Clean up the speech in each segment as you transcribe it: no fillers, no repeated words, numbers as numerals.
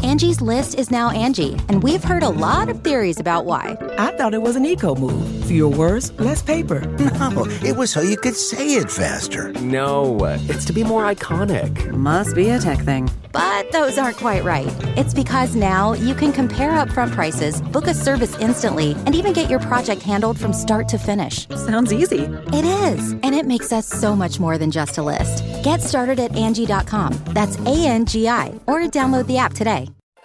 Angie's List is now Angie, and we've heard a lot of theories about why. I thought it was an eco move. Fewer words, less paper. No, it was so you could say it faster. No, it's to be more iconic. Must be a tech thing. But those aren't quite right. It's because now you can compare upfront prices, book a service instantly, and even get your project handled from start to finish. Sounds easy. It is, and it makes us so much more than just a list. Get started at Angie.com. That's ANGI, or download the app today.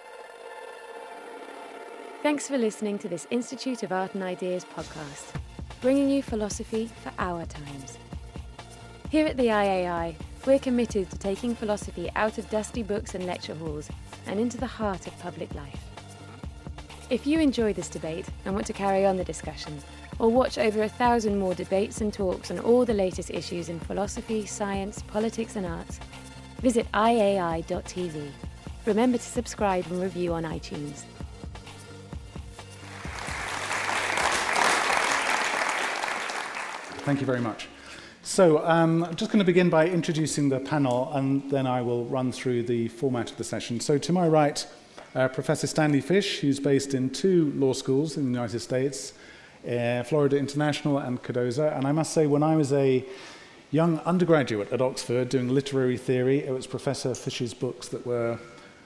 Thanks for listening to this Institute of Art and Ideas podcast, bringing you philosophy for our times. Here at the IAI, we're committed to taking philosophy out of dusty books and lecture halls and into the heart of public life. If you enjoy this debate and want to carry on the discussion, or watch over 1,000 more debates and talks on all the latest issues in philosophy, science, politics and arts, visit iai.tv. Remember to subscribe and review on iTunes. Thank you very much. So I'm just going to begin by introducing the panel, and then I will run through the format of the session. So to my right, Professor Stanley Fish, who's based in 2 law schools in the United States, Florida International and Cardozo. And I must say, when I was a young undergraduate at Oxford doing literary theory, it was Professor Fish's books that were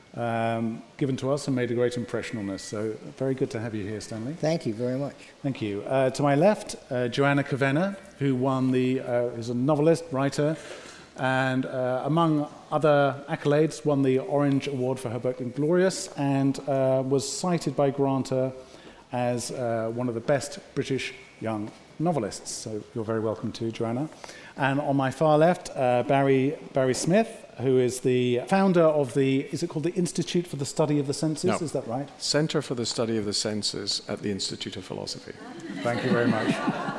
given to us and made a great impression on us. So very good to have you here, Stanley. Thank you very much. Thank you. To my left, Joanna Kavenna, who is a novelist, writer, and among other accolades, won the Orange Award for her book Inglorious, and was cited by Granta as one of the best British young novelists. So you're very welcome to Joanna. And on my far left, Barry Smith, who is the founder of is it called the Institute for the Study of the Senses? No. Is that right? Center for the Study of the Senses at the Institute of Philosophy. Thank you very much.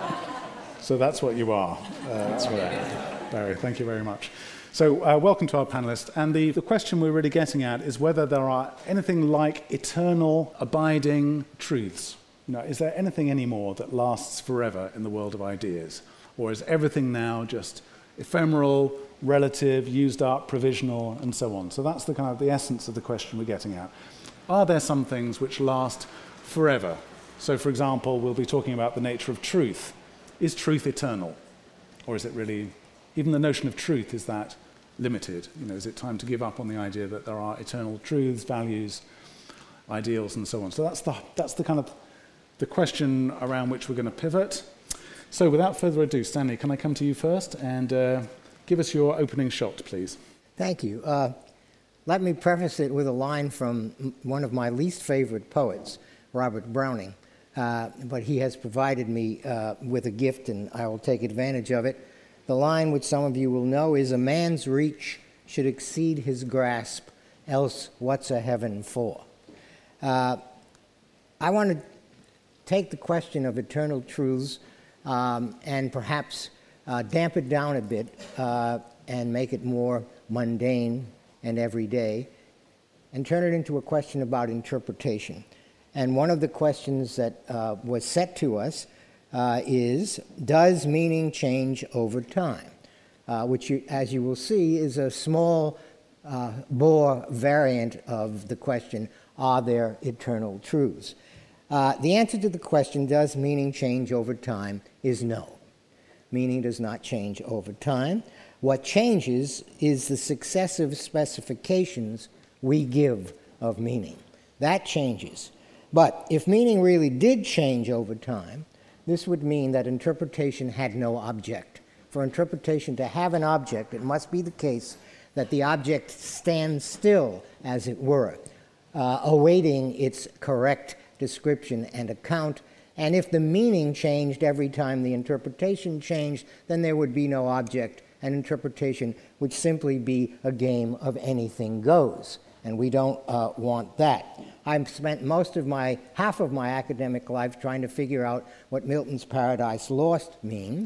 So that's what you are. That's what Barry, thank you very much. So welcome to our panelists. And the question we're really getting at is whether there are anything like eternal, abiding truths. Is there anything anymore that lasts forever in the world of ideas? Or is everything now just ephemeral, relative, used up, provisional, and so on? So that's the essence of the question we're getting at. Are there some things which last forever? So, for example, we'll be talking about the nature of truth. Is truth eternal? Or is it really, even the notion of truth, is that limited? Is it time to give up on the idea that there are eternal truths, values, ideals, and so on? So that's the question around which we're going to pivot. So without further ado, Stanley, can I come to you first and give us your opening shot, please? Thank you. Let me preface it with a line from one of my least favorite poets, Robert Browning. But he has provided me with a gift, and I will take advantage of it. The line, which some of you will know, is, "A man's reach should exceed his grasp, else what's a heaven for?" I want to take the question of eternal truths and perhaps damp it down a bit and make it more mundane and everyday, and turn it into a question about interpretation. And one of the questions that was set to us is, does meaning change over time? Which, as you will see, is a small bore variant of the question, are there eternal truths? The answer to the question, does meaning change over time, is no. Meaning does not change over time. What changes is the successive specifications we give of meaning. That changes. But if meaning really did change over time, this would mean that interpretation had no object. For interpretation to have an object, it must be the case that the object stands still, as it were, awaiting its correct description and account. And if the meaning changed every time the interpretation changed, then there would be no object, and interpretation would simply be a game of anything goes. And we don't want that. I've spent half of my academic life trying to figure out what Milton's Paradise Lost means.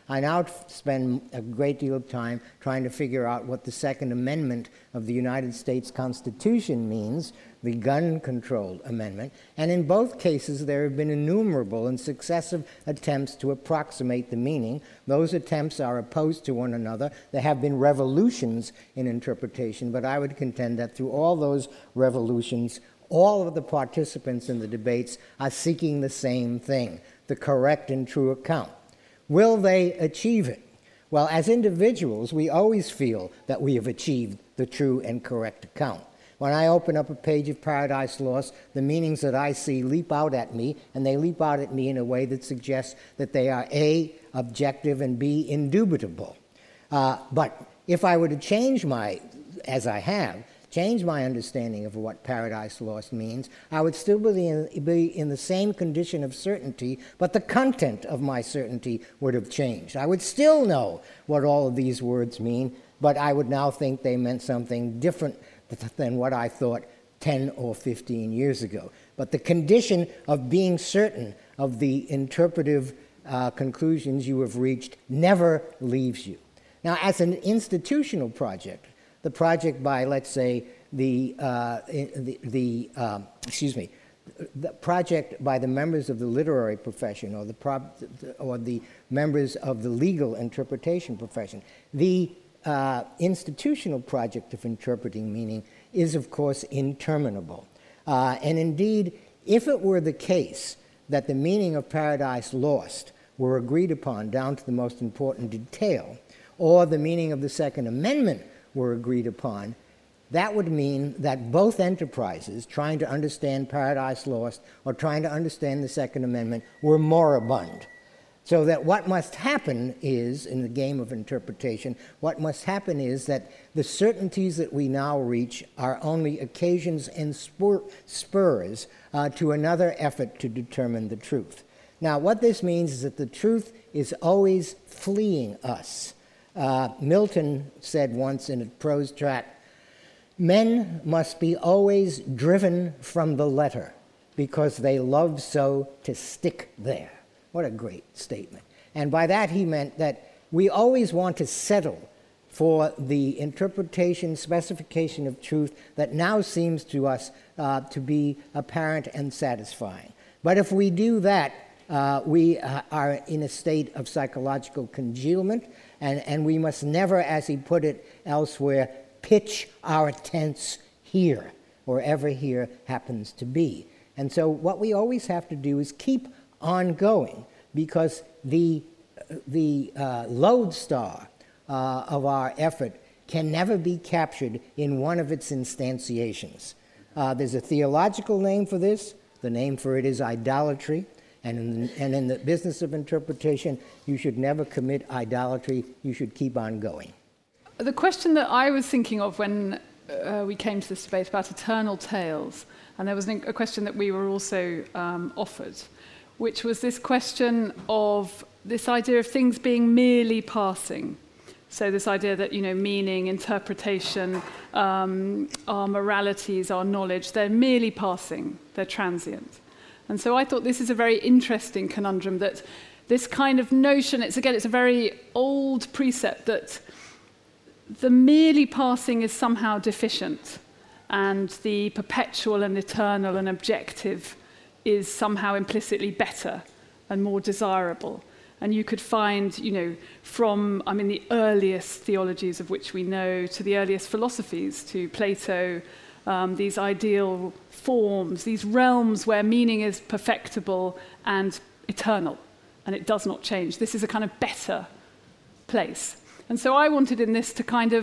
I now spend a great deal of time trying to figure out what the Second Amendment of the United States Constitution means, the Gun Control Amendment, and in both cases there have been innumerable and successive attempts to approximate the meaning. Those attempts are opposed to one another. There have been revolutions in interpretation, but I would contend that through all those revolutions, all of the participants in the debates are seeking the same thing, the correct and true account. Will they achieve it? Well, as individuals, we always feel that we have achieved the true and correct account. When I open up a page of Paradise Lost, the meanings that I see leap out at me, and they leap out at me in a way that suggests that they are A, objective, and B, indubitable. But if I were to change as I have, change my understanding of what Paradise Lost means, I would still be in the same condition of certainty, but the content of my certainty would have changed. I would still know what all of these words mean, but I would now think they meant something different than what I thought 10 or 15 years ago. But the condition of being certain of the interpretive conclusions you have reached never leaves you. Now, as an institutional project, the project by, let's say, the project by the members of the literary profession or the members of the legal interpretation profession, the institutional project of interpreting meaning is, of course, interminable. And indeed, if it were the case that the meaning of Paradise Lost were agreed upon down to the most important detail, or the meaning of the Second Amendment were agreed upon, that would mean that both enterprises, trying to understand Paradise Lost or trying to understand the Second Amendment, were moribund. So that what must happen is, in the game of interpretation, what must happen is that the certainties that we now reach are only occasions and spurs to another effort to determine the truth. Now, what this means is that the truth is always fleeing us. Milton said once in a prose tract, "Men must be always driven from the letter because they love so to stick there." What a great statement. And by that he meant that we always want to settle for the interpretation, specification of truth that now seems to us to be apparent and satisfying. But if we do that, we are in a state of psychological congealment, and we must never, as he put it elsewhere, pitch our tents here, wherever here happens to be. And so what we always have to do is keep ongoing, because the lodestar of our effort can never be captured in one of its instantiations. There's a theological name for this. The name for it is idolatry. And in the business of interpretation, you should never commit idolatry. You should keep on going. The question that I was thinking of when we came to this debate about eternal tales, and there was a question that we were also offered, which was this question of this idea of things being merely passing. So this idea that, meaning, interpretation, our moralities, our knowledge, they're merely passing, they're transient. And so I thought this is a very interesting conundrum, that this kind of notion, it's a very old precept that the merely passing is somehow deficient, and the perpetual and eternal and objective is somehow implicitly better and more desirable. And you could find, from, the earliest theologies of which we know to the earliest philosophies, to Plato, these ideal forms, these realms where meaning is perfectible and eternal, and it does not change. This is a kind of better place. And so I wanted in this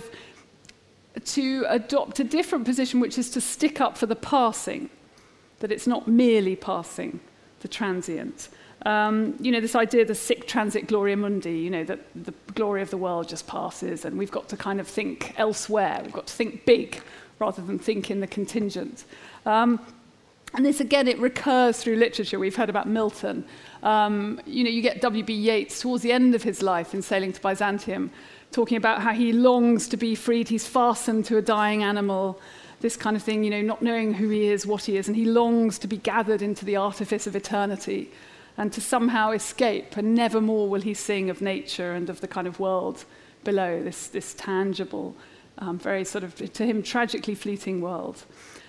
to adopt a different position, which is to stick up for the passing, that it's not merely passing, the transient. This idea, the sic transit gloria mundi, that the glory of the world just passes, and we've got to kind of think elsewhere. We've got to think big rather than think in the contingent. And this, again, it recurs through literature. We've heard about Milton. You get W.B. Yeats towards the end of his life in Sailing to Byzantium, talking about how he longs to be freed. He's fastened to a dying animal, this kind of thing, not knowing who he is, what he is, and he longs to be gathered into the artifice of eternity. and to somehow escape, and never more will he sing of nature and of the kind of world below, this tangible, very sort of, to him, tragically fleeting world.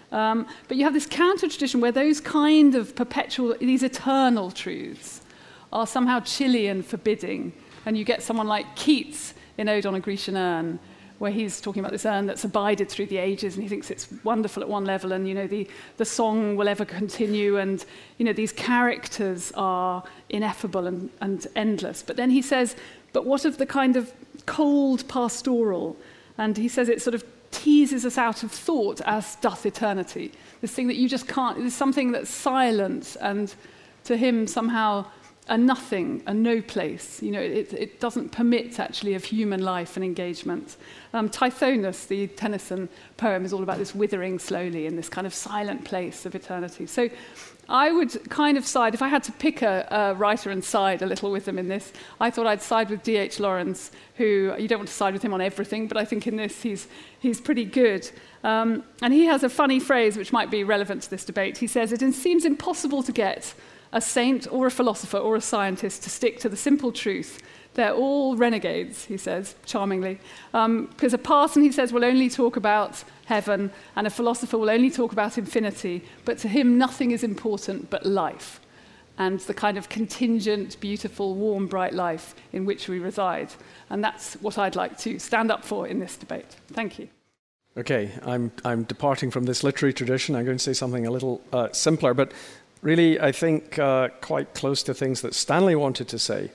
But you have this counter-tradition where those kind of perpetual, these eternal truths are somehow chilly and forbidding, and you get someone like Keats in Ode on a Grecian Urn, where he's talking about this urn that's abided through the ages, and he thinks it's wonderful at one level, and the song will ever continue, and these characters are ineffable and endless. But then he says, but what of the kind of cold pastoral? And he says it sort of teases us out of thought as doth eternity. This thing that you just can't, there's something that's silent, and to him somehow a nothing, a no place. It doesn't permit actually of human life and engagement. Tithonus, the Tennyson poem, is all about this withering slowly in this kind of silent place of eternity. So I would kind of side, if I had to pick a writer and side a little with them in this, I thought I'd side with D.H. Lawrence, who, you don't want to side with him on everything, but I think in this he's pretty good. And he has a funny phrase which might be relevant to this debate. He says, "It seems impossible to get a saint or a philosopher or a scientist to stick to the simple truth. They're all renegades," he says, charmingly. Because a parson, he says, will only talk about heaven, and a philosopher will only talk about infinity, but to him nothing is important but life, and the kind of contingent, beautiful, warm, bright life in which we reside. And that's what I'd like to stand up for in this debate. Thank you. Okay, I'm departing from this literary tradition. I'm going to say something a little simpler, but really, I think quite close to things that Stanley wanted to say.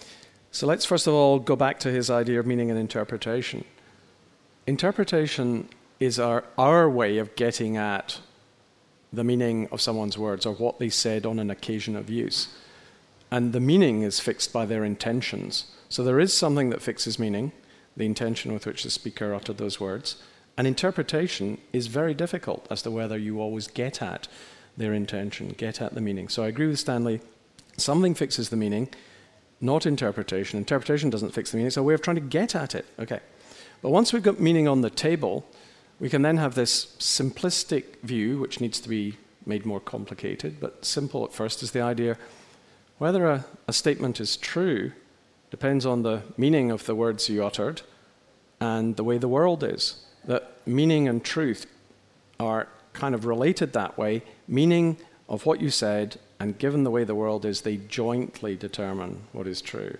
So let's first of all go back to his idea of meaning and interpretation. Interpretation is our way of getting at the meaning of someone's words, or what they said on an occasion of use. And the meaning is fixed by their intentions. So there is something that fixes meaning, the intention with which the speaker uttered those words. And interpretation is very difficult as to whether you always get at their intention, get at the meaning. So I agree with Stanley. Something fixes the meaning, not interpretation. Interpretation doesn't fix the meaning. It's a way of trying to get at it. Okay. But once we've got meaning on the table, we can then have this simplistic view, which needs to be made more complicated, but simple at first, is the idea whether a statement is true depends on the meaning of the words you uttered and the way the world is. That meaning and truth are kind of related that way. Meaning of what you said, and given the way the world is, they jointly determine what is true.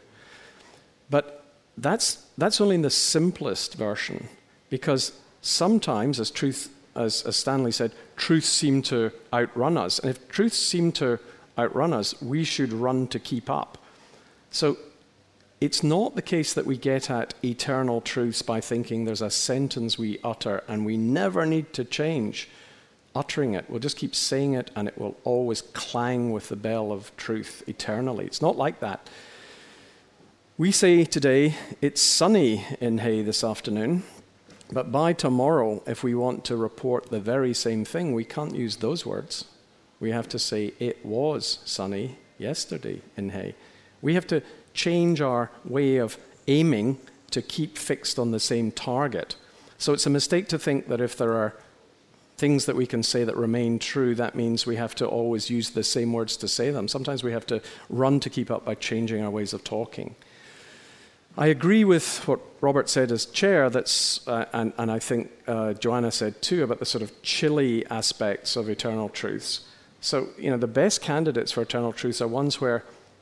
But that's only in the simplest version, because sometimes, as Stanley said, truths seem to outrun us. And if truths seem to outrun us, we should run to keep up. So it's not the case that we get at eternal truths by thinking there's a sentence we utter and we never need to change uttering it. We'll just keep saying it and it will always clang with the bell of truth eternally. It's not like that. We say today, it's sunny in Hay this afternoon, but by tomorrow, if we want to report the very same thing, we can't use those words. We have to say, it was sunny yesterday in Hay. We have to change our way of aiming to keep fixed on the same target. So it's a mistake to think that if there are things that we can say that remain true, that means we have to always use the same words to say them. Sometimes we have to run to keep up by changing our ways of talking. I agree with what Robert said as chair, and I think Joanna said too, about the sort of chilly aspects of eternal truths. So, the best candidates for eternal truths are ones where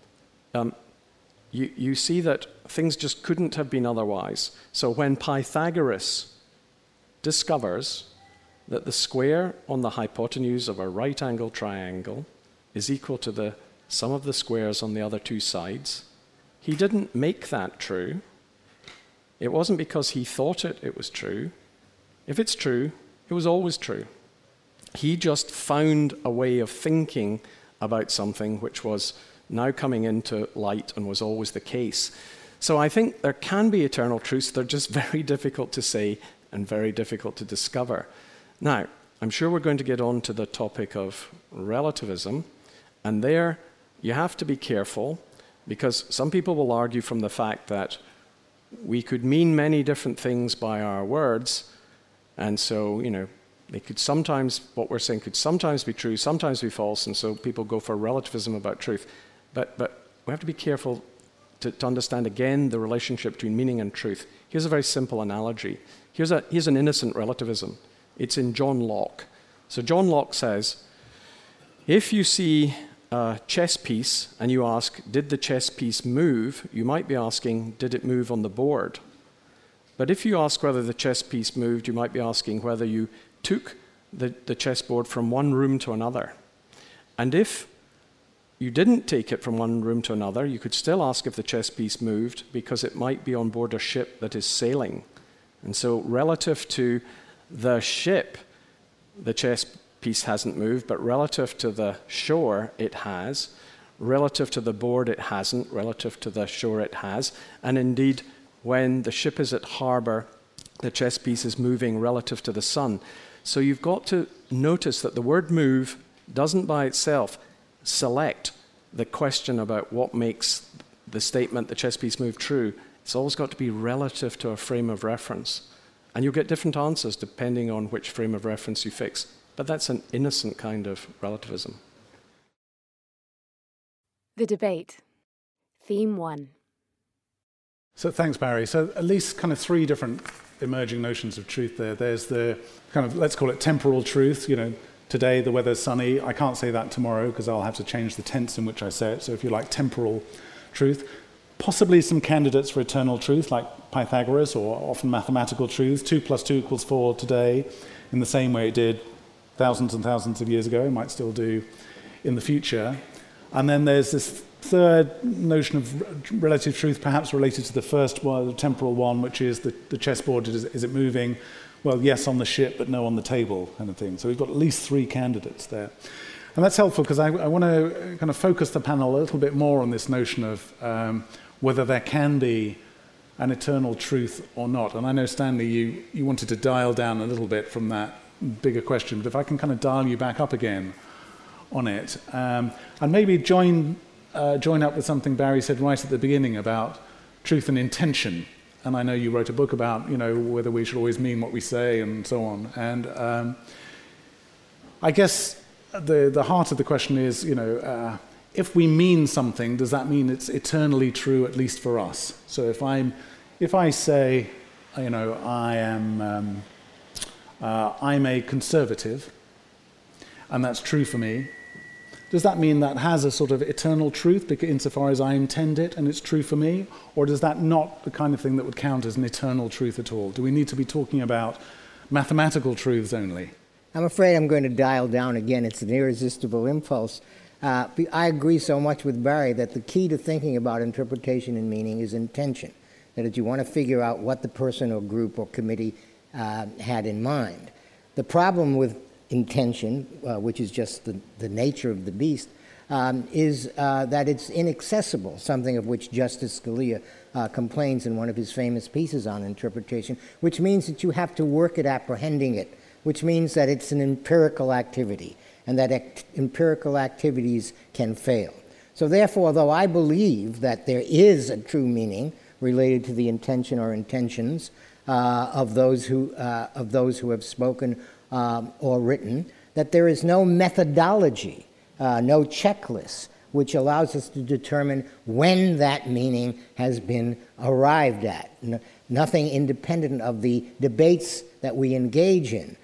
you see that things just couldn't have been otherwise. So when Pythagoras discovers that the square on the hypotenuse of a right-angled triangle is equal to the sum of the squares on the other two sides, he didn't make that true. It wasn't because he thought it was true. If it's true, it was always true. He just found a way of thinking about something which was now coming into light and was always the case. So I think there can be eternal truths. They're just very difficult to say and very difficult to discover. Now, I'm sure we're going to get on to the topic of relativism, and there you have to be careful, because some people will argue from the fact that we could mean many different things by our words, and so, they could sometimes, what we're saying could sometimes be true, sometimes be false, and so people go for relativism about truth. But we have to be careful to understand again the relationship between meaning and truth. Here's a very simple analogy. Here's an innocent relativism. It's in John Locke. So John Locke says, if you see a chess piece and you ask, did the chess piece move? You might be asking, did it move on the board? But if you ask whether the chess piece moved, you might be asking whether you took the chessboard from one room to another. And if you didn't take it from one room to another, you could still ask if the chess piece moved, because it might be on board a ship that is sailing. And so relative to the ship, the chess piece hasn't moved, but relative to the shore, it has. Relative to the board, it hasn't. Relative to the shore, it has. And indeed, when the ship is at harbor, the chess piece is moving relative to the sun. So you've got to notice that the word move doesn't by itself select the question about what makes the statement the chess piece move true. It's always got to be relative to a frame of reference. And you'll get different answers depending on which frame of reference you fix. But that's an innocent kind of relativism. The debate. Theme 1. So thanks, Barry. So at least kind of 3 different emerging notions of truth there. There's the kind of, let's call it temporal truth. Today the weather's sunny. I can't say that tomorrow because I'll have to change the tense in which I say it. So if you like, temporal truth. Possibly some candidates for eternal truth, like Pythagoras, or often mathematical truth. 2 + 2 = 4 today, in the same way it did thousands and thousands of years ago. It might still do in the future. And then there's this third notion of relative truth, perhaps related to the first one, the temporal one, which is the chessboard, is it moving? Well, yes on the ship, but no on the table, kind of thing. So we've got at least 3 candidates there. And that's helpful because I want to kind of focus the panel a little bit more on this notion of whether there can be an eternal truth or not. And I know, Stanley, you wanted to dial down a little bit from that bigger question, but if I can kind of dial you back up again on it, and maybe join up with something Barry said right at the beginning about truth and intention. And I know you wrote a book about, whether we should always mean what we say and so on. And I guess the heart of the question is, if we mean something, does that mean it's eternally true, at least for us? So if I say, I'm a conservative, and that's true for me, does that mean that has a sort of eternal truth insofar as I intend it and it's true for me? Or is that not the kind of thing that would count as an eternal truth at all? Do we need to be talking about mathematical truths only? I'm afraid I'm going to dial down again. It's an irresistible impulse. I agree so much with Barry that the key to thinking about interpretation and meaning is intention. That is, you want to figure out what the person or group or committee had in mind. The problem with intention, which is just the nature of the beast, is that it's inaccessible, something of which Justice Scalia complains in one of his famous pieces on interpretation, which means that you have to work at apprehending it, which means that it's an empirical activity, and that empirical activities can fail. So therefore, though I believe that there is a true meaning related to the intention or intentions of those who have spoken or written, that there is no methodology, no checklist, which allows us to determine when that meaning has been arrived at. Nothing independent of the debates that we engage in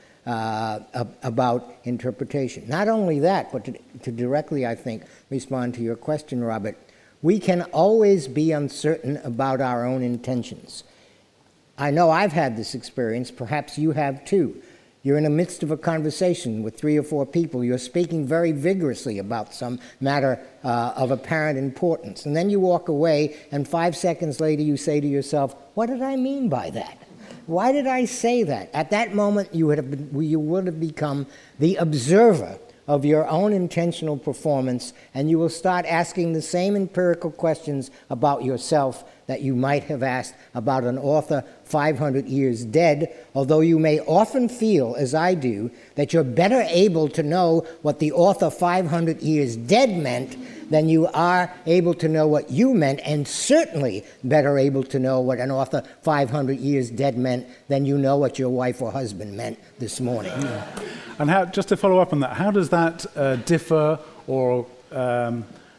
about interpretation. Not only that, but to directly, I think, respond to your question, Robert, we can always be uncertain about our own intentions. I know I've had this experience, perhaps you have too. You're in the midst of a conversation with 3 or 4 people. You're speaking very vigorously about some matter of apparent importance. And then you walk away, and 5 seconds later you say to yourself, what did I mean by that? Why did I say that? At that moment, you would have become the observer of your own intentional performance, and you will start asking the same empirical questions about yourself that you might have asked about an author 500 years dead, although you may often feel, as I do, that you're better able to know what the author 500 years dead meant than you are able to know what you meant, and certainly better able to know what an author 500 years dead meant than you know what your wife or husband meant this morning. And just to follow up on that, how does that differ or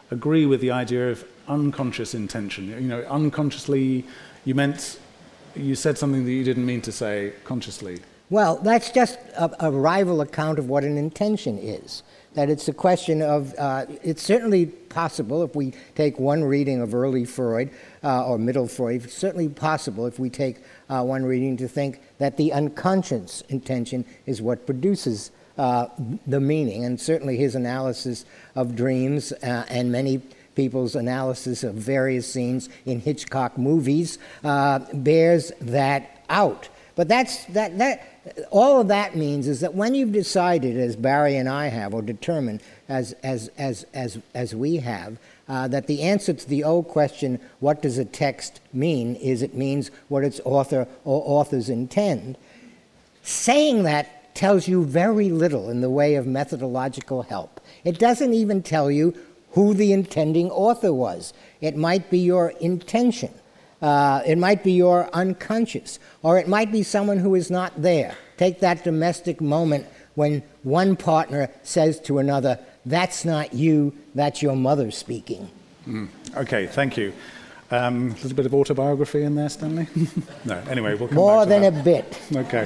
agree with the idea of unconscious intention. You know, unconsciously, you said something that you didn't mean to say consciously. Well, that's just a rival account of what an intention is. That it's a question of, it's certainly possible if we take one reading of early Freud or middle Freud, it's certainly possible if we take one reading to think that the unconscious intention is what produces the meaning. And certainly his analysis of dreams and many people's analysis of various scenes in Hitchcock movies bears that out. But all of that means is that when you've decided, as Barry and I have, or determined as we have, that the answer to the old question, what does a text mean, is it means what its author or authors intend. Saying that tells you very little in the way of methodological help. It doesn't even tell you who the intending author was. It might be your intention. It might be your unconscious, or it might be someone who is not there. Take that domestic moment when one partner says to another, "That's not you, that's your mother speaking." Okay, thank you. A little bit of autobiography in there, Stanley? No, anyway, we'll come More back to than that. a bit. Okay.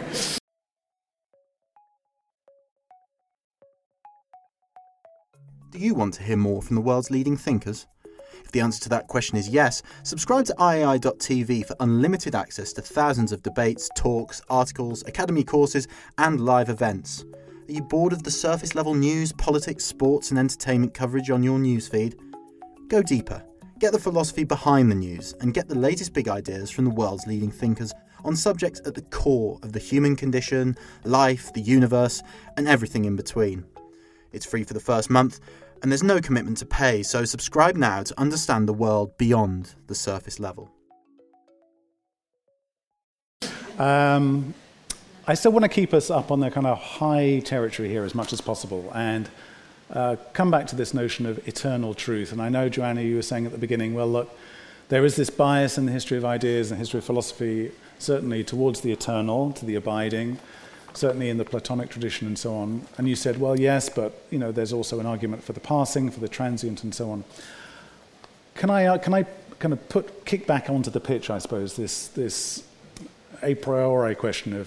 Do you want to hear more from the world's leading thinkers? If the answer to that question is yes, subscribe to IAI.tv for unlimited access to thousands of debates, talks, articles, academy courses, and live events. Are you bored of the surface-level news, politics, sports, and entertainment coverage on your newsfeed? Go deeper. Get the philosophy behind the news and get the latest big ideas from the world's leading thinkers on subjects at the core of the human condition, life, the universe, and everything in between. It's free for the first month, and there's no commitment to pay, so subscribe now to understand the world beyond the surface level. I still want to keep us up on the kind of high territory here as much as possible and come back to this notion of eternal truth. And I know, Joanna, you were saying at the beginning, well, look, there is this bias in the history of ideas and history of philosophy, certainly towards the eternal, to the abiding, certainly in the Platonic tradition and so on. And you said, well, yes, but there's also an argument for the passing, for the transient, and so on. Can I kind of kick back onto the pitch, I suppose, this a priori question of,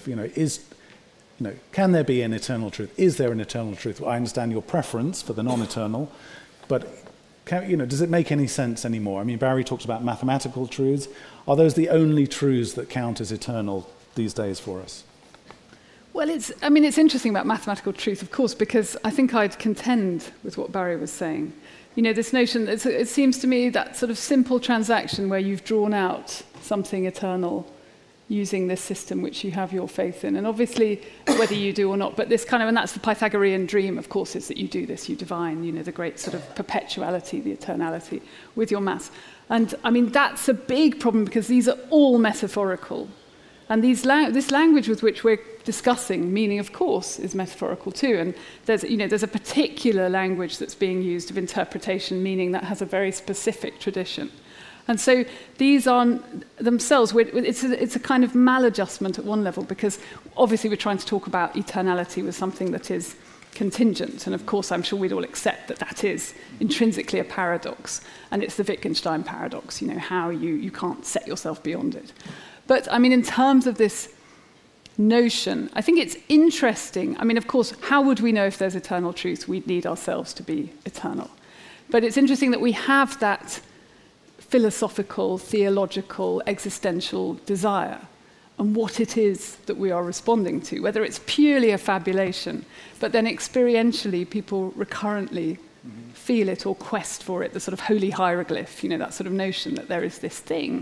can there be an eternal truth? Is there an eternal truth? Well, I understand your preference for the non-eternal, but does it make any sense anymore? I mean, Barry talks about mathematical truths. Are those the only truths that count as eternal these days for us? Well, it's interesting about mathematical truth, of course, because I think I'd contend with what Barry was saying. This notion, it seems to me that sort of simple transaction where you've drawn out something eternal using this system which you have your faith in. And obviously, whether you do or not, but this kind of, and that's the Pythagorean dream, of course, is that you do this, you divine, the great sort of perpetuality, the eternality with your maths. And I mean, that's a big problem because these are all metaphorical. And this language with which we're discussing meaning, of course, is metaphorical too. And there's a particular language that's being used of interpretation, meaning that has a very specific tradition. And so these are themselves, it's a kind of maladjustment at one level, because obviously we're trying to talk about eternality with something that is contingent. And of course, I'm sure we'd all accept that that is intrinsically a paradox. And it's the Wittgenstein paradox, how you can't set yourself beyond it. But, I mean, in terms of this notion, I think it's interesting. I mean, of course, how would we know if there's eternal truth? We'd need ourselves to be eternal. But it's interesting that we have that philosophical, theological, existential desire and what it is that we are responding to, whether it's purely a fabulation, but then experientially people recurrently feel it or quest for it, the sort of holy hieroglyph, that sort of notion that there is this thing.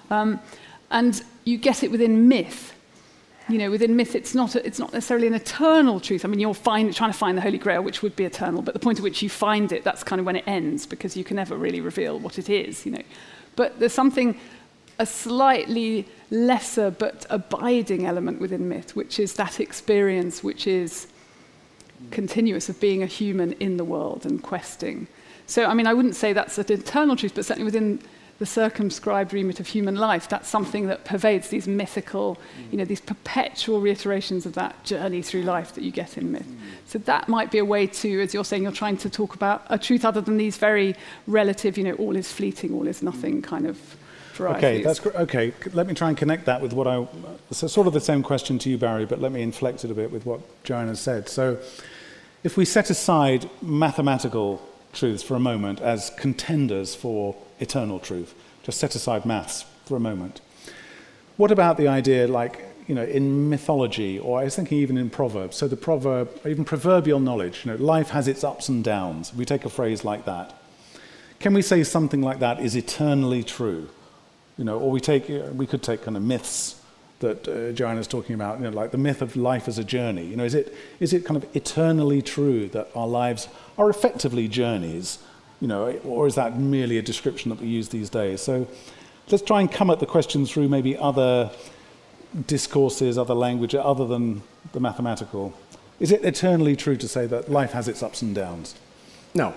And you get it within myth. Within myth, it's not necessarily an eternal truth. I mean, you're trying to find the Holy Grail, which would be eternal, but the point at which you find it, that's kind of when it ends, because you can never really reveal what it is, But there's a slightly lesser but abiding element within myth, which is that experience which is continuous of being a human in the world and questing. So, I mean, I wouldn't say that's an eternal truth, but certainly within the circumscribed remit of human life. That's something that pervades these mythical, these perpetual reiterations of that journey through life that you get in myth. So that might be a way to, as you're saying, you're trying to talk about a truth other than these very relative, all is fleeting, all is nothing kind of varieties. Okay, let me try and connect that with so sort of the same question to you, Barry, but let me inflect it a bit with what Joanna said. So if we set aside mathematical truths for a moment as contenders for eternal truth, just set aside maths for a moment. What about the idea, in mythology, or I was thinking even in Proverbs, so the proverb, even proverbial knowledge, life has its ups and downs. We take a phrase like that. Can we say something like that is eternally true? Or we could take kind of myths that Joanna's talking about, like the myth of life as a journey. Is it kind of eternally true that our lives are effectively journeys, or is that merely a description that we use these days? So let's try and come at the question through maybe other discourses, other language, other than the mathematical. Is it eternally true to say that life has its ups and downs? No.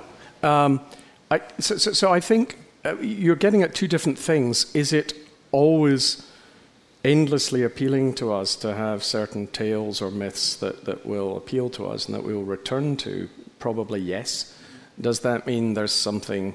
So I think you're getting at two different things. Is it always endlessly appealing to us to have certain tales or myths that will appeal to us and that we will return to? Probably yes. Does that mean there's something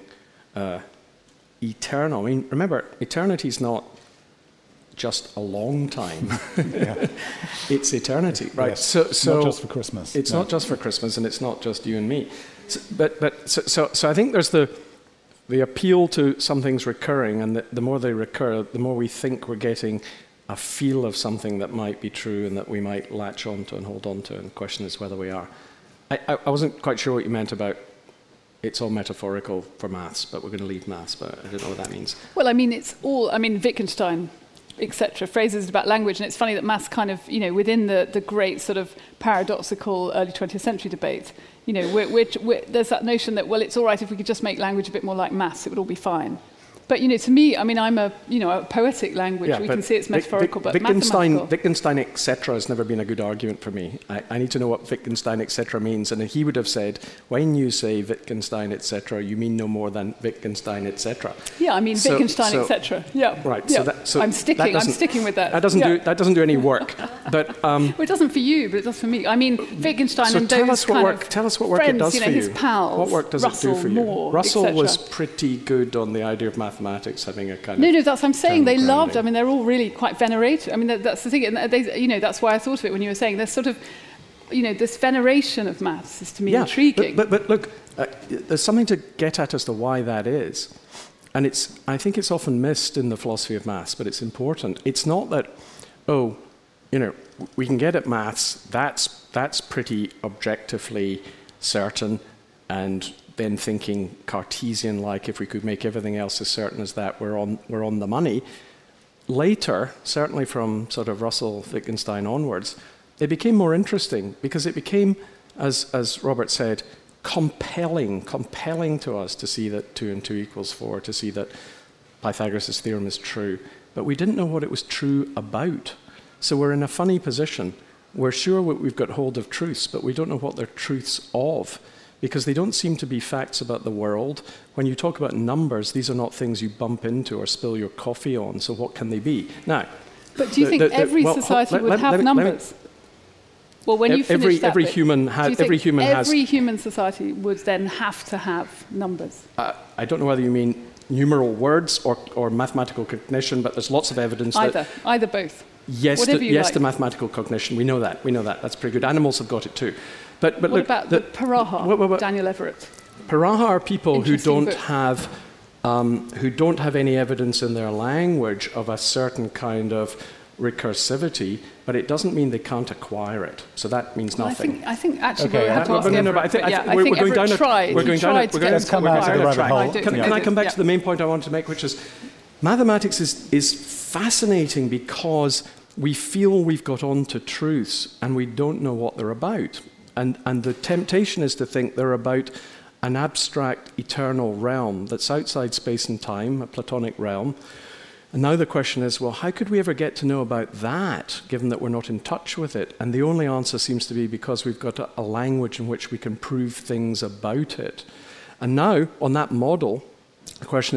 eternal? I mean, remember, eternity is not just a long time. It's eternity, right? Yes. So not just for Christmas. It's not just for Christmas, and it's not just you and me. So I think there's the appeal to some things recurring, and the more they recur, the more we think we're getting a feel of something that might be true and that we might latch onto and hold on to, and the question is whether we are. I wasn't quite sure what you meant about it's all metaphorical for maths, but we're going to leave maths, but I don't know what that means. Well, Wittgenstein, etc., phrases about language, and it's funny that maths kind of, within the great sort of paradoxical early 20th century debate, there's that notion that, well, it's all right if we could just make language a bit more like maths, it would all be fine. But, to me, I'm a poetic language. Yeah, we can see it's metaphorical, but mathematical. Wittgenstein, etc. has never been a good argument for me. I need to know what Wittgenstein, etc. means. And he would have said, when you say Wittgenstein, etc., you mean no more than Wittgenstein, etc. Yeah, Wittgenstein, etc. Yeah. Right. Yeah. I'm sticking with that. That doesn't do any work. But well, it doesn't for you, but it does for me. Wittgenstein and those tell us what work friends, it does for you. His pals. What work does Russell, it do for you? Moore, Russell was pretty good on the idea of mathematics having a kind of... No, that's what I'm saying. They loved, they're all really quite venerated. That's the thing. And that's why I thought of it when you were saying there's sort of, this veneration of maths is to me intriguing. But look, there's something to get at as to why that is. And I think it's often missed in the philosophy of maths, but it's important. It's not that, we can get at maths, that's pretty objectively certain, and then thinking Cartesian-like, if we could make everything else as certain as that, we're on the money. Later, certainly from sort of Russell, Wittgenstein onwards, it became more interesting because it became, as Robert said, compelling to us to see that 2 and 2 equals 4, to see that Pythagoras' theorem is true. But we didn't know what it was true about. So we're in a funny position. We're sure we've got hold of truths, but we don't know what they're truths of, because they don't seem to be facts about the world. When you talk about numbers, these are not things you bump into or spill your coffee on, so what can they be? Now, but do you think every society would have numbers? Well, when you finish that every bit, human has... Every human society would then have to have numbers? I don't know whether you mean numeral words or mathematical cognition, but there's lots of evidence that... Either both. Yes, to mathematical cognition. We know that. That's pretty good. Animals have got it too. But what look, about the Piraha, Daniel Everett? Piraha are people who don't have any evidence in their language of a certain kind of recursivity, but it doesn't mean they can't acquire it. So that means nothing. I think actually we'll have to ask Everett. I think Everett tried. We're going down a rabbit hole. Can I come back to the main point I wanted to make, which is mathematics is fascinating because we feel we've got onto truths and we don't know what they're about. And the temptation is to think they're about an abstract eternal realm that's outside space and time, a Platonic realm. And now the question is, well, how could we ever get to know about that, given that we're not in touch with it? And the only answer seems to be because we've got a language in which we can prove things about it. And now, on that model, the question is,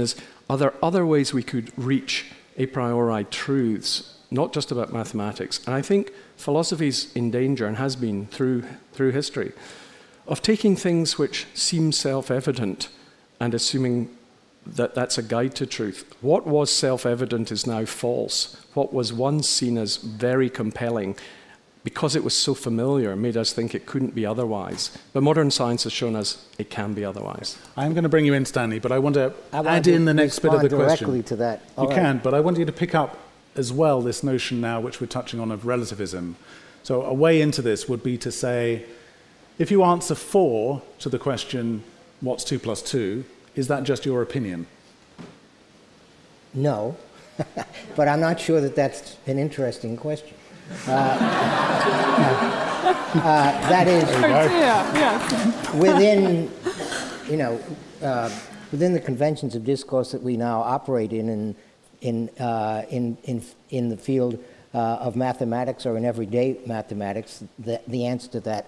Are there other ways we could reach a priori truths, not just about mathematics? And I think philosophy's in danger, and has been through history, of taking things which seem self-evident and assuming that that's a guide to truth. What was self-evident is now false. What was once seen as very compelling, because it was so familiar, made us think it couldn't be otherwise. But modern science has shown us it can be otherwise. I'm going to bring you in, Stanley, but I want to add in the next bit of the question. Directly to that. You can, but I want you to pick up as well this notion now, which we're touching on, of relativism. So a way into this would be to say, if you answer 4 to the question, what's 2 plus 2, is that just your opinion? No, but I'm not sure that that's an interesting question. That is within the conventions of discourse that we now operate in the field of mathematics, or in everyday mathematics. The answer to that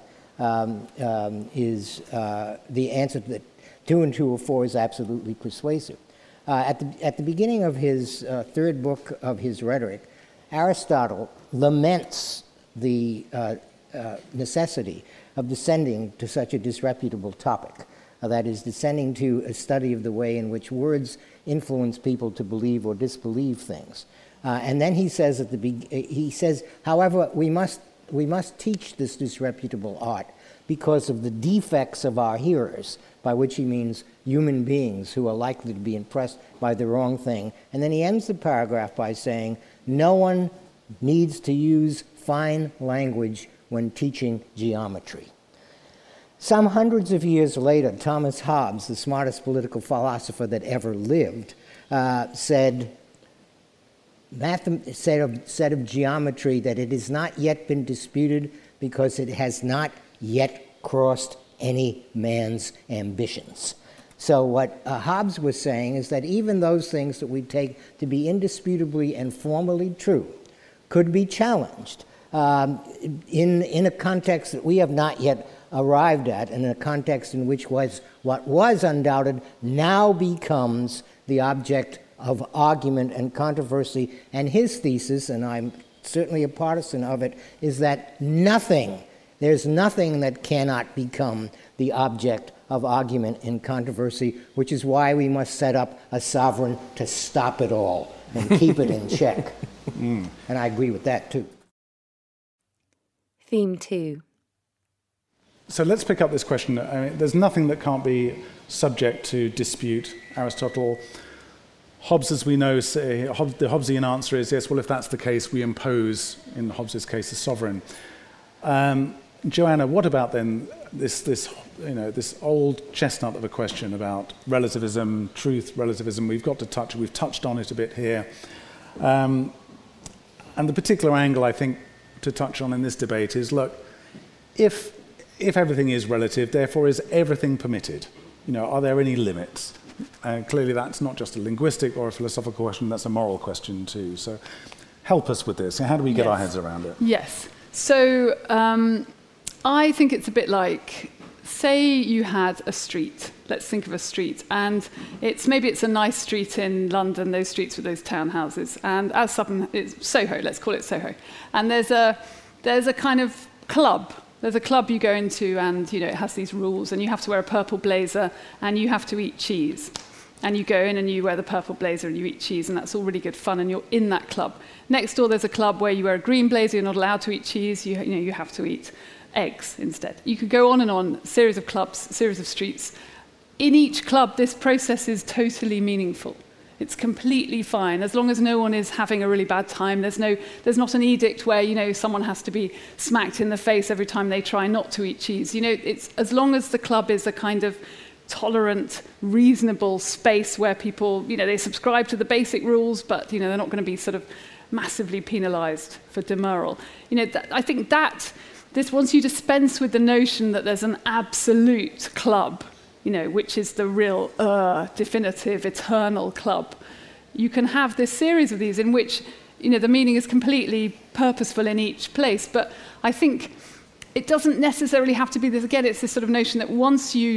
is the answer that 2 and 2 are 4 is absolutely persuasive. At the beginning of his third book of his Rhetoric, Aristotle laments the necessity of descending to such a disreputable topic, that is, descending to a study of the way in which words influence people to believe or disbelieve things. And then he says however, we must teach this disreputable art because of the defects of our hearers, by which he means human beings who are likely to be impressed by the wrong thing. And then he ends the paragraph by saying, no one needs to use fine language when teaching geometry. Some hundreds of years later, Thomas Hobbes, the smartest political philosopher that ever lived, said of geometry that it has not yet been disputed because it has not yet crossed any man's ambitions. So what Hobbes was saying is that even those things that we take to be indisputably and formally true could be challenged in a context that we have not yet arrived at, and in a context in which what was undoubted now becomes the object of argument and controversy. And his thesis, and I'm certainly a partisan of it, is that there's nothing that cannot become the object of argument and controversy, which is why we must set up a sovereign to stop it all and keep it in check. And I agree with that, too. Theme 2. So let's pick up this question. I mean, there's nothing that can't be subject to dispute. Aristotle, Hobbes, as we know, the Hobbesian answer is, yes, well, if that's the case, we impose, in Hobbes' case, a sovereign. Joanna, what about then this old chestnut of a question about relativism, truth, relativism? We've touched on it a bit here. And the particular angle, I think, to touch on in this debate is, look, if everything is relative, therefore is everything permitted? Are there any limits? Clearly that's not just a linguistic or a philosophical question, that's a moral question too. So help us with this. How do we get our heads around it? Yes. So I think it's a bit like, say you had a street. Let's think of a street. And maybe it's a nice street in London, those streets with those townhouses. And as Sutton, it's Soho, let's call it Soho. And there's a kind of club. There's a club you go into, and it has these rules, and you have to wear a purple blazer, and you have to eat cheese. And you go in and you wear the purple blazer and you eat cheese, and that's all really good fun, and you're in that club. Next door, there's a club where you wear a green blazer, you're not allowed to eat cheese, you have to eat eggs instead. You could go on, series of clubs, series of streets. In each club, this process is totally meaningful. It's completely fine, as long as no one is having a really bad time. There's not an edict where, someone has to be smacked in the face every time they try not to eat cheese. It's as long as the club is a kind of tolerant, reasonable space where people, they subscribe to the basic rules, but, they're not going to be sort of massively penalized for demurral. I think that this, once you dispense with the notion that there's an absolute club, which is the real definitive, eternal club, you can have this series of these in which, the meaning is completely purposeful in each place. But I think it doesn't necessarily have to be this. Again, it's this sort of notion that once you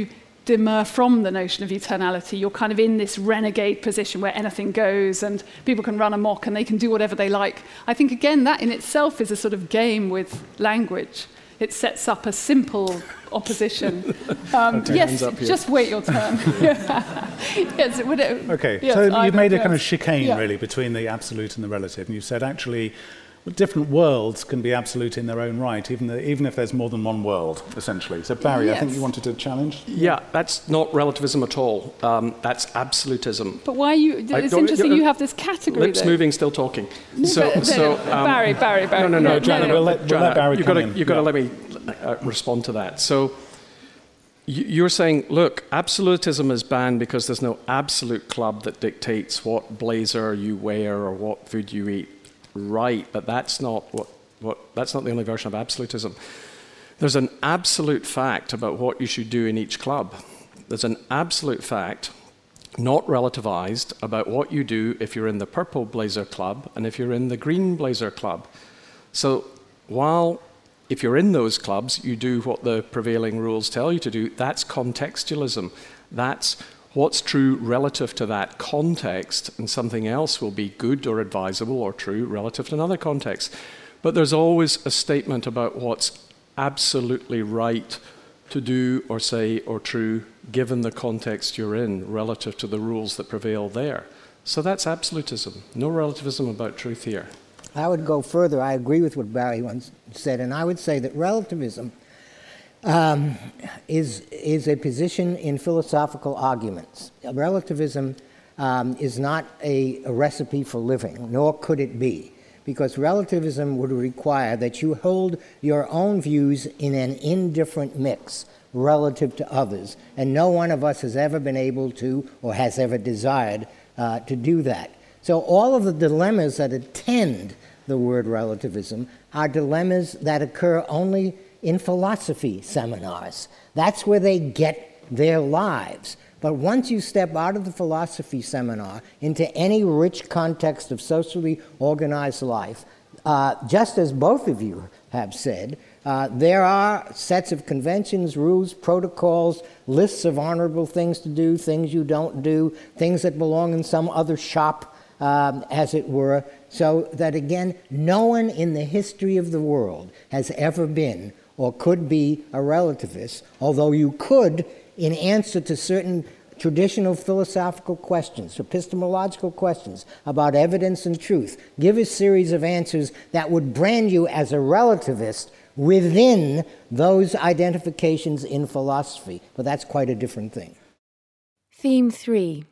demur from the notion of eternality. You're kind of in this renegade position where anything goes and people can run amok and they can do whatever they like. I think, again, that in itself is a sort of game with language. It sets up a simple opposition. Yes, just wait your turn. Yes, okay, yes, so you've made a kind of yes. chicane, really, between the absolute and the relative. And you said, actually, different worlds can be absolute in their own right, even if there's more than one world, essentially. So, Barry, Yes. I think you wanted to challenge? Yeah, that's not relativism at all. That's absolutism. But why it's interesting you have this category. Lips though. moving, still talking. Barry. No, Joanna, we'll let Barry come in. You've got to let me respond to that. So you're saying, look, absolutism is banned because there's no absolute club that dictates what blazer you wear or what food you eat. Right, but that's not that's not the only version of absolutism. There's an absolute fact about what you should do in each club. There's an absolute fact, not relativized, about what you do if you're in the purple blazer club and if you're in the green blazer club. So while if you're in those clubs, you do what the prevailing rules tell you to do, that's contextualism. That's what's true relative to that context, and something else will be good or advisable or true relative to another context. But there's always a statement about what's absolutely right to do or say or true given the context you're in relative to the rules that prevail there. So that's absolutism. No relativism about truth here. I would go further. I agree with what Barry once said, and I would say that relativism is a position in philosophical arguments. Relativism is not a recipe for living, nor could it be, because relativism would require that you hold your own views in an indifferent mix relative to others, and no one of us has ever been able to or has ever desired to do that. So all of the dilemmas that attend the word relativism are dilemmas that occur only in philosophy seminars. That's where they get their lives. But once you step out of the philosophy seminar into any rich context of socially organized life, just as both of you have said, there are sets of conventions, rules, protocols, lists of honorable things to do, things you don't do, things that belong in some other shop, as it were, so that, again, no one in the history of the world has ever been or could be a relativist, although you could, in answer to certain traditional philosophical questions, epistemological questions about evidence and truth, give a series of answers that would brand you as a relativist within those identifications in philosophy. But that's quite a different thing. Theme 3.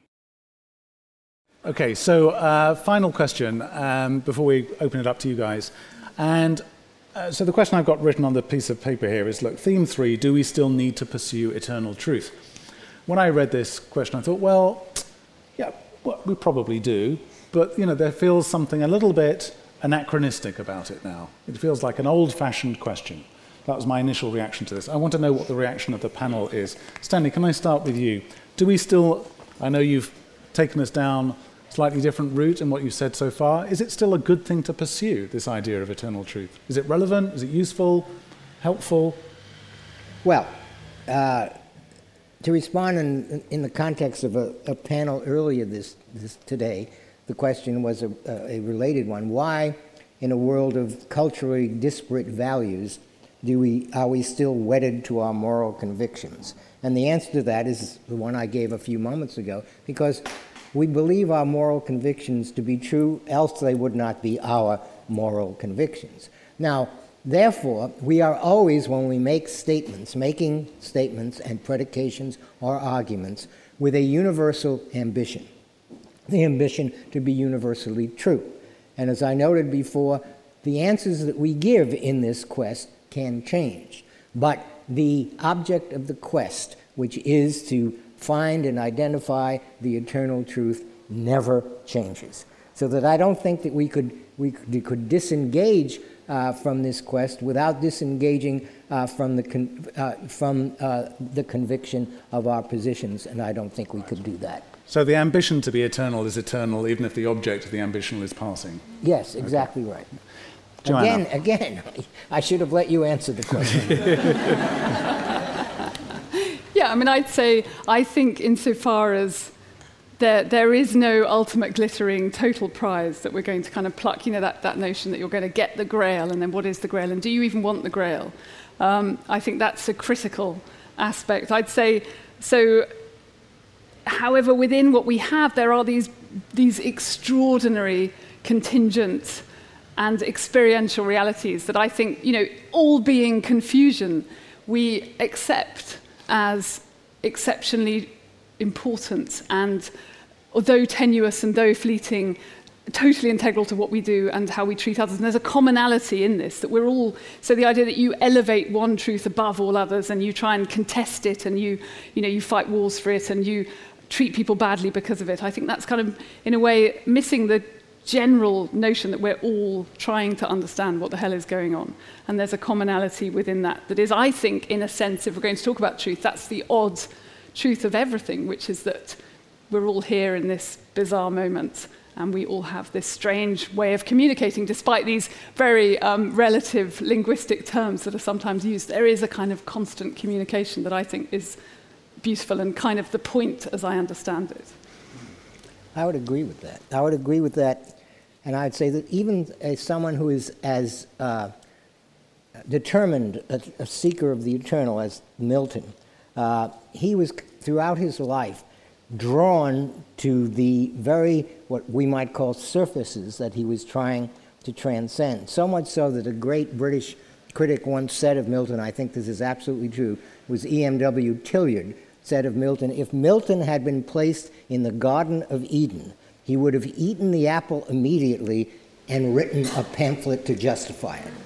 Okay, so final question before we open it up to you guys. And so the question I've got written on the piece of paper here is, look, theme 3, do we still need to pursue eternal truth? When I read this question, I thought, well, yeah, well, we probably do, but, you know, there feels something a little bit anachronistic about it now. It feels like an old-fashioned question. That was my initial reaction to this. I want to know what the reaction of the panel is. Stanley, can I start with you? Do we still, I know you've taken us down a slightly different route in what you've said so far. Is it still a good thing to pursue, this idea of eternal truth? Is it relevant? Is it useful? Helpful? Well, to respond in the context of a panel earlier today, the question was a related one. Why, in a world of culturally disparate values, are we still wedded to our moral convictions? And the answer to that is the one I gave a few moments ago, because we believe our moral convictions to be true, else they would not be our moral convictions. Now, therefore, we are always, when we make statements, making statements and predications or arguments with a universal ambition, the ambition to be universally true. And as I noted before, the answers that we give in this quest can change. But the object of the quest, which is to find and identify the eternal truth, never changes. So that I don't think that we could disengage from this quest without disengaging from the conviction of our positions, and I don't think we could do that. So the ambition to be eternal is eternal, even if the object of the ambition is passing? Yes, exactly okay. Right. Joanna. Again, I should have let you answer the question. Yeah, I mean, I'd say, I think insofar as there is no ultimate glittering total prize that we're going to kind of pluck, that notion that you're going to get the Grail, and then what is the Grail, and do you even want the Grail? I think that's a critical aspect. I'd say, so, however, within what we have, there are these extraordinary contingent and experiential realities that I think, all being confusion, we accept as exceptionally important and, although tenuous and though fleeting, totally integral to what we do and how we treat others. And there's a commonality in this, that we're all, so the idea that you elevate one truth above all others and you try and contest it and you fight wars for it and you treat people badly because of it, I think that's kind of, in a way, missing the general notion that we're all trying to understand what the hell is going on. And there's a commonality within that is, I think, in a sense, if we're going to talk about truth, that's the odd truth of everything, which is that we're all here in this bizarre moment and we all have this strange way of communicating despite these very relative linguistic terms that are sometimes used. There is a kind of constant communication that I think is beautiful and kind of the point as I understand it. I would agree with that. And I'd say that even as someone who is as determined a seeker of the eternal as Milton, he was, throughout his life, drawn to the very, what we might call, surfaces that he was trying to transcend. So much so that a great British critic once said of Milton, I think this is absolutely true, was E.M.W. Tilliard, said of Milton, if Milton had been placed in the Garden of Eden, he would have eaten the apple immediately and written a pamphlet to justify it.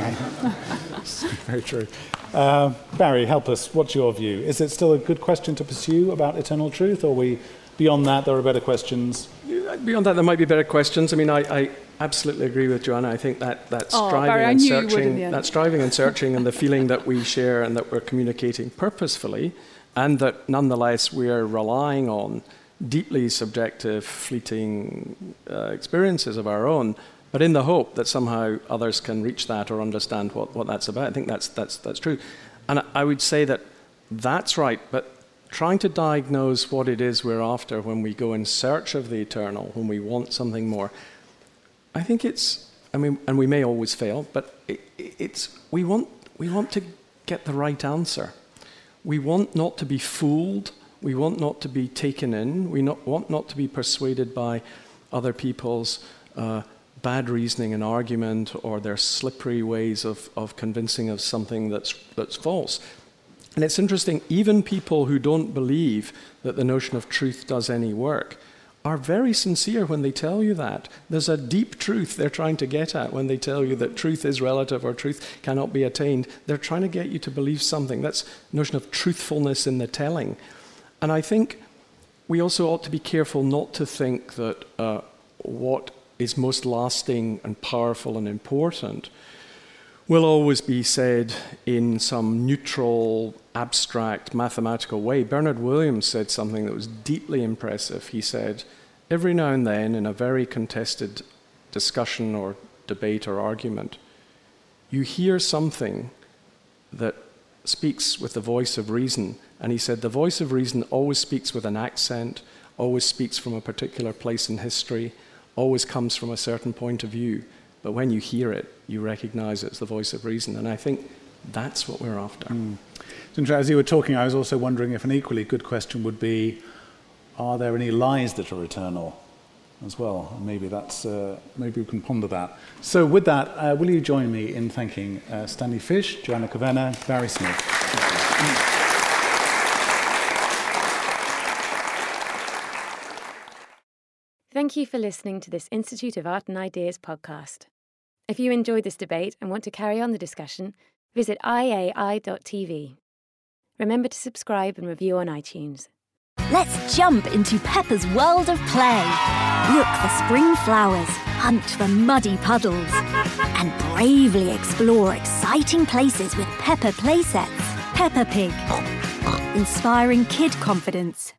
Very true. Barry, help us. What's your view? Is it still a good question to pursue about eternal truth, or are we beyond that, there are better questions? Beyond that, there might be better questions. I mean, I absolutely agree with Joanna. I think that striving and searching and the feeling that we share and that we're communicating purposefully, and that nonetheless we're relying on deeply subjective, fleeting experiences of our own, but in the hope that somehow others can reach that or understand what that's about. I think that's true. And I would say that that's right, but trying to diagnose what it is we're after when we go in search of the eternal, when we want something more, I think and we may always fail, but we want to get the right answer. We want not to be fooled. We want not to be taken in. We want not to be persuaded by other people's bad reasoning and argument or their slippery ways of convincing us something that's false. And it's interesting, even people who don't believe that the notion of truth does any work are very sincere when they tell you that. There's a deep truth they're trying to get at when they tell you that truth is relative or truth cannot be attained. They're trying to get you to believe something. That's the notion of truthfulness in the telling. And I think we also ought to be careful not to think that what is most lasting and powerful and important will always be said in some neutral, abstract, mathematical way. Bernard Williams said something that was deeply impressive. He said, every now and then in a very contested discussion or debate or argument, you hear something that speaks with the voice of reason. And he said, the voice of reason always speaks with an accent, always speaks from a particular place in history, always comes from a certain point of view. But when you hear it, you recognize it's the voice of reason. And I think that's what we're after. As you were talking, I was also wondering if an equally good question would be, are there any lies that are eternal as well? And maybe we can ponder that. So with that, will you join me in thanking Stanley Fish, Joanna Kavanagh, Barry Smith. Thank you for listening to this Institute of Art and Ideas podcast. If you enjoyed this debate and want to carry on the discussion, visit iai.tv. Remember to subscribe and review on iTunes. Let's jump into Peppa's world of play. Look for spring flowers, hunt for muddy puddles, and bravely explore exciting places with Peppa playsets. Peppa Pig, inspiring kid confidence.